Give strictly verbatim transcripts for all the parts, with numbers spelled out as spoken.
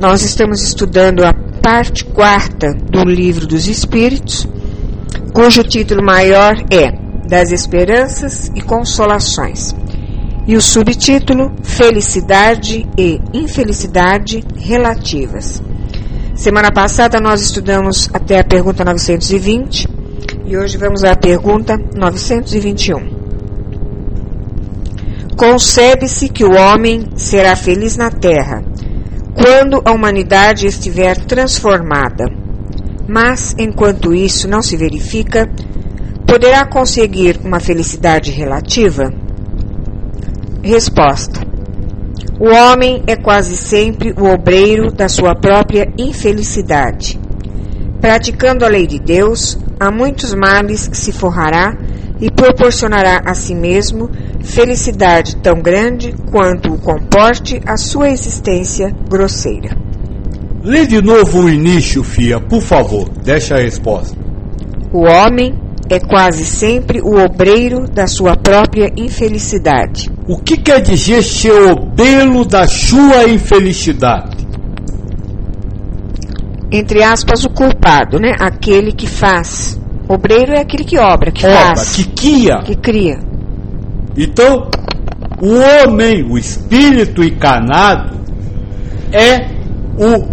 Nós estamos estudando a parte quarta do Livro dos Espíritos, cujo título maior é Das Esperanças e Consolações, e o subtítulo Felicidade e Infelicidade Relativas. Semana passada nós estudamos até a pergunta novecentos e vinte e hoje vamos à pergunta novecentos e vinte e um. Concebe-se que o homem será feliz na Terra quando a humanidade estiver transformada, mas enquanto isso não se verifica, poderá conseguir uma felicidade relativa? Resposta: o homem é quase sempre o obreiro da sua própria infelicidade. Praticando a lei de Deus, a muitos males se forrará e proporcionará a si mesmo felicidade tão grande quanto o comporte a sua existência grosseira. Lê de novo o início, Fia, por favor, deixa a resposta. O homem é quase sempre o obreiro da sua própria infelicidade. O que quer dizer ser obreiro da sua infelicidade? Entre aspas, o culpado, né? Aquele que faz. Obreiro é aquele que obra, que Obra, faz. que cria. Que cria. Então, o homem, o espírito encarnado, é o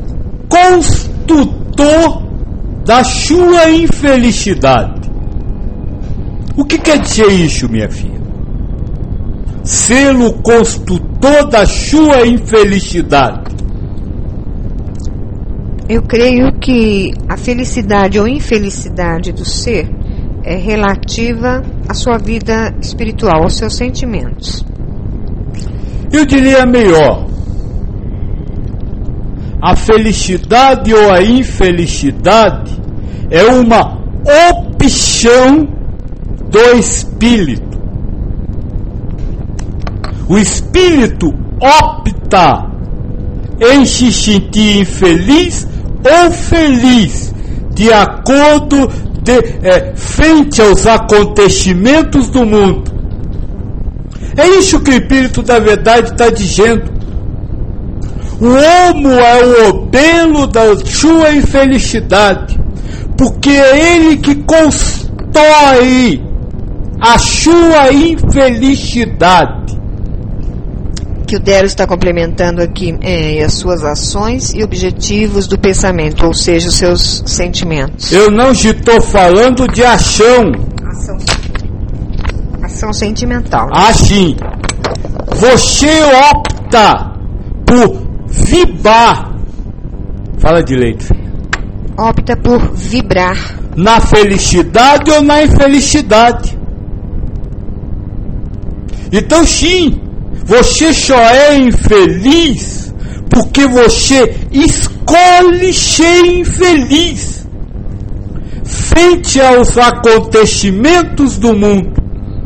construtor da sua infelicidade. O que quer dizer isso, minha filha? Ser o construtor da sua infelicidade. Eu creio que a felicidade ou infelicidade do ser é relativa à sua vida espiritual, aos seus sentimentos. Eu diria melhor. A felicidade ou a infelicidade é uma opção do espírito. O espírito opta em se sentir infeliz ou feliz, de acordo de, é, frente aos acontecimentos do mundo. É isso que o Espírito da Verdade está dizendo. O homem é o obreiro da sua infelicidade, porque é ele que constrói a sua infelicidade. Que o Dero está complementando aqui é, as suas ações e objetivos do pensamento, ou seja, os seus sentimentos. Eu não estou falando de ação. Ação, ação sentimental. Né? Assim, você opta por vibrar. Fala direito. Opta por vibrar. Na felicidade ou na infelicidade. Então sim, você só é infeliz porque você escolhe ser infeliz frente aos acontecimentos do mundo.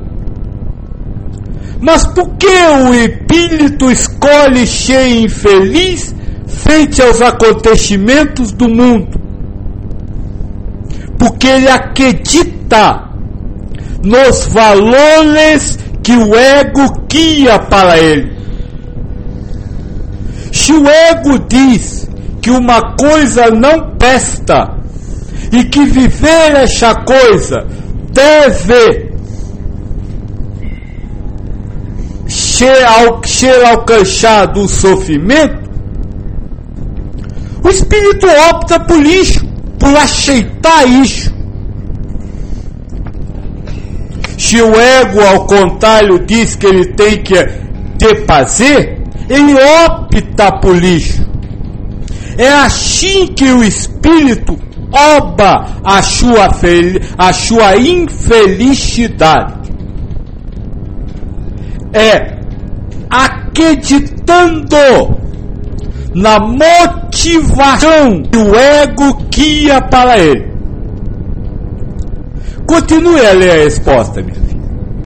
Mas por que o espírito escolhe ser infeliz frente aos acontecimentos do mundo? Porque ele acredita nos valores que o ego cria para ele. Se o ego diz que uma coisa não presta e que viver essa coisa deve ser, al- ser alcançado o sofrimento, o espírito opta por isso, por aceitar isso. Se o ego, ao contrário, diz que ele tem que ter prazer, ele opta por isso. É assim que o espírito obra a sua, a sua infelicidade. É acreditando na motivação que o ego cria para ele. Continue a ler a resposta, minha filha.